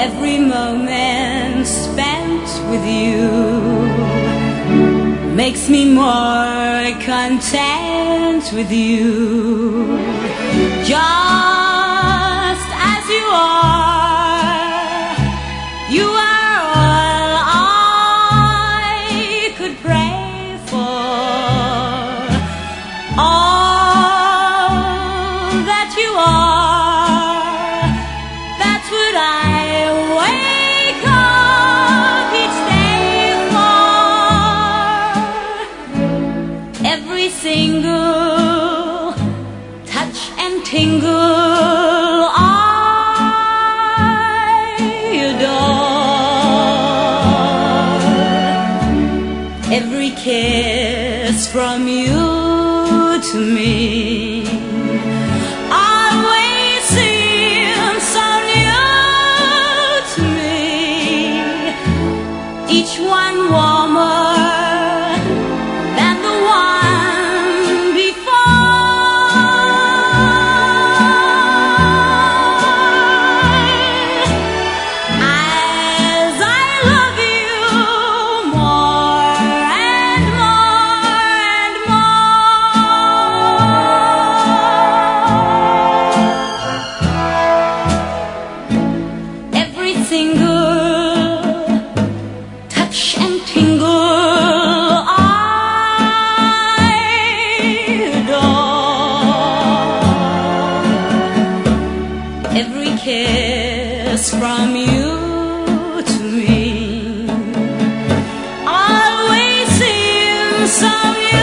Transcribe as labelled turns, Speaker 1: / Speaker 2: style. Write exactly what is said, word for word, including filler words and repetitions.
Speaker 1: every moment spent with you makes me more content with you. Just as you are, you are all I could pray for. All that you are, that's what I wake up each day for. Every single touch and tingle I adore. Every kiss from you to me always seems so new to me, each one warmer than the one before. As I love you more and more and more, every single touch and tingle I adore. Every kiss from you to me always seems so new